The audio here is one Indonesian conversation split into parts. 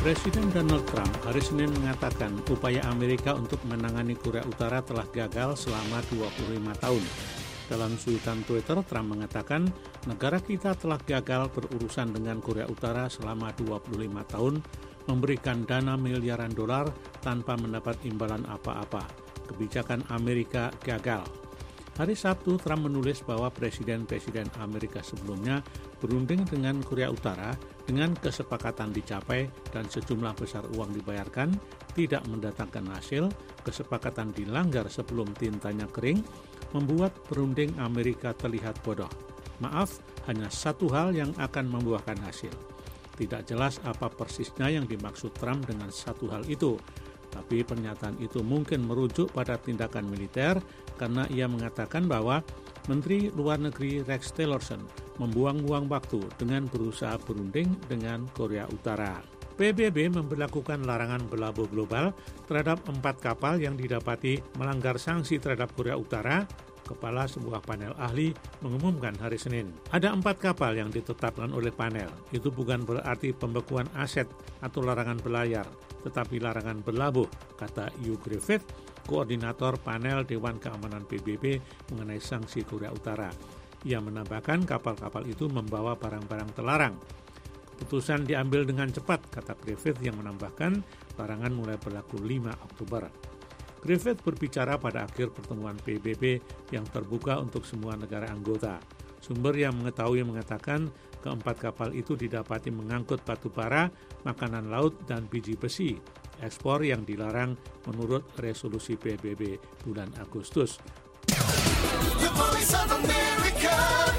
Presiden Donald Trump hari Senin mengatakan upaya Amerika untuk menangani Korea Utara telah gagal selama 25 tahun. Dalam cuitan Twitter, Trump mengatakan negara kita telah gagal berurusan dengan Korea Utara selama 25 tahun, memberikan dana miliaran dolar tanpa mendapat imbalan apa-apa. Kebijakan Amerika gagal. Hari Sabtu, Trump menulis bahwa presiden-presiden Amerika sebelumnya berunding dengan Korea Utara dengan kesepakatan dicapai dan sejumlah besar uang dibayarkan, tidak mendatangkan hasil, kesepakatan dilanggar sebelum tintanya kering, membuat berunding Amerika terlihat bodoh. Maaf, hanya satu hal yang akan membuahkan hasil. Tidak jelas apa persisnya yang dimaksud Trump dengan satu hal itu, tapi pernyataan itu mungkin merujuk pada tindakan militer karena ia mengatakan bahwa Menteri Luar Negeri Rex Tillerson membuang-buang waktu dengan berusaha berunding dengan Korea Utara. PBB memberlakukan larangan berlabuh global terhadap 4 kapal yang didapati melanggar sanksi terhadap Korea Utara. Kepala sebuah panel ahli mengumumkan hari Senin. Ada 4 kapal yang ditetapkan oleh panel. Itu bukan berarti pembekuan aset atau larangan berlayar, tetapi larangan berlabuh, kata Hugh Griffith, koordinator panel Dewan Keamanan PBB mengenai sanksi Korea Utara. Ia menambahkan kapal-kapal itu membawa barang-barang terlarang. Keputusan diambil dengan cepat, kata Griffith yang menambahkan larangan mulai berlaku 5 Oktober. Griffith berbicara pada akhir pertemuan PBB yang terbuka untuk semua negara anggota. Sumber yang mengetahui mengatakan keempat kapal itu didapati mengangkut batu bara, makanan laut, dan biji besi. Ekspor yang dilarang menurut resolusi PBB bulan Agustus. The Voice of America.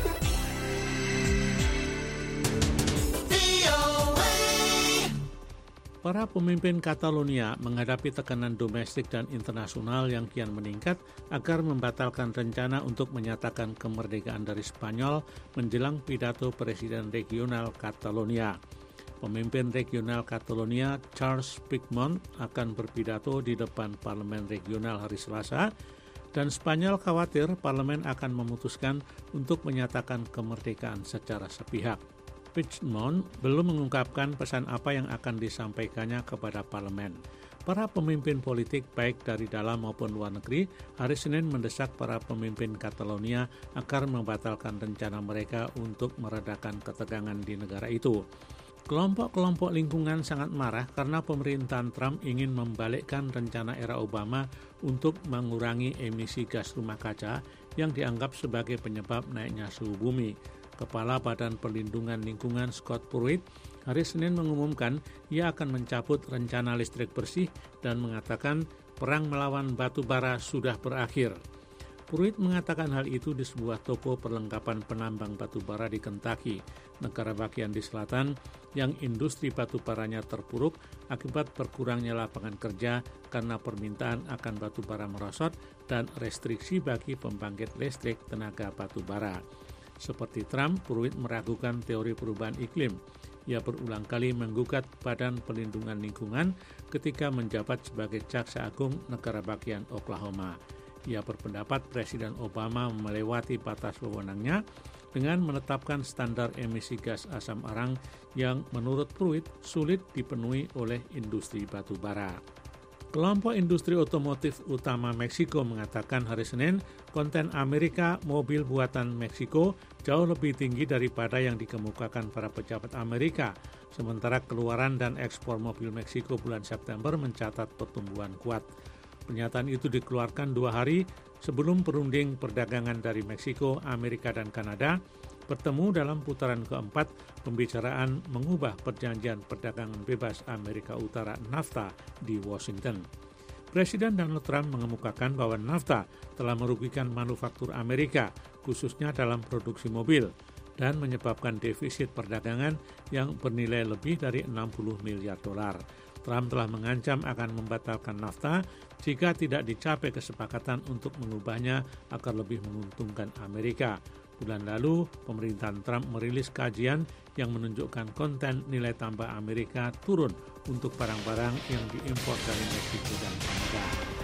Para pemimpin Catalonia menghadapi tekanan domestik dan internasional yang kian meningkat agar membatalkan rencana untuk menyatakan kemerdekaan dari Spanyol menjelang pidato Presiden Regional Catalonia. Pemimpin regional Catalonia Charles Puigdemont akan berpidato di depan Parlemen Regional hari Selasa, dan Spanyol khawatir parlemen akan memutuskan untuk menyatakan kemerdekaan secara sepihak. Puigdemont belum mengungkapkan pesan apa yang akan disampaikannya kepada parlemen. Para pemimpin politik baik dari dalam maupun luar negeri hari Senin mendesak para pemimpin Catalonia agar membatalkan rencana mereka untuk meredakan ketegangan di negara itu. Kelompok-kelompok lingkungan sangat marah karena pemerintahan Trump ingin membalikkan rencana era Obama untuk mengurangi emisi gas rumah kaca yang dianggap sebagai penyebab naiknya suhu bumi. Kepala Badan Perlindungan Lingkungan Scott Pruitt hari Senin mengumumkan ia akan mencabut rencana listrik bersih dan mengatakan perang melawan batu bara sudah berakhir. Pruitt mengatakan hal itu di sebuah toko perlengkapan penambang batu bara di Kentucky, negara bagian di selatan yang industri batu baranya terpuruk akibat berkurangnya lapangan kerja karena permintaan akan batu bara merosot dan restriksi bagi pembangkit listrik tenaga batu bara. Seperti Trump, Pruitt meragukan teori perubahan iklim. Ia berulang kali menggugat Badan Perlindungan Lingkungan ketika menjabat sebagai Jaksa Agung negara bagian Oklahoma. Ia berpendapat Presiden Obama melewati batas wewenangnya dengan menetapkan standar emisi gas asam arang yang menurut Pruitt sulit dipenuhi oleh industri batu bara. Kelompok industri otomotif utama Meksiko mengatakan hari Senin konten Amerika mobil buatan Meksiko jauh lebih tinggi daripada yang dikemukakan para pejabat Amerika, sementara keluaran dan ekspor mobil Meksiko bulan September mencatat pertumbuhan kuat. Pernyataan itu dikeluarkan 2 hari sebelum perunding perdagangan dari Meksiko, Amerika, dan Kanada bertemu dalam putaran keempat pembicaraan mengubah perjanjian perdagangan bebas Amerika Utara NAFTA di Washington. Presiden Donald Trump mengemukakan bahwa NAFTA telah merugikan manufaktur Amerika, khususnya dalam produksi mobil, dan menyebabkan defisit perdagangan yang bernilai lebih dari 60 miliar dolar. Trump telah mengancam akan membatalkan NAFTA jika tidak dicapai kesepakatan untuk mengubahnya agar lebih menguntungkan Amerika. Bulan lalu, pemerintahan Trump merilis kajian yang menunjukkan konten nilai tambah Amerika turun untuk barang-barang yang diimpor dari Meksiko dan Kanada.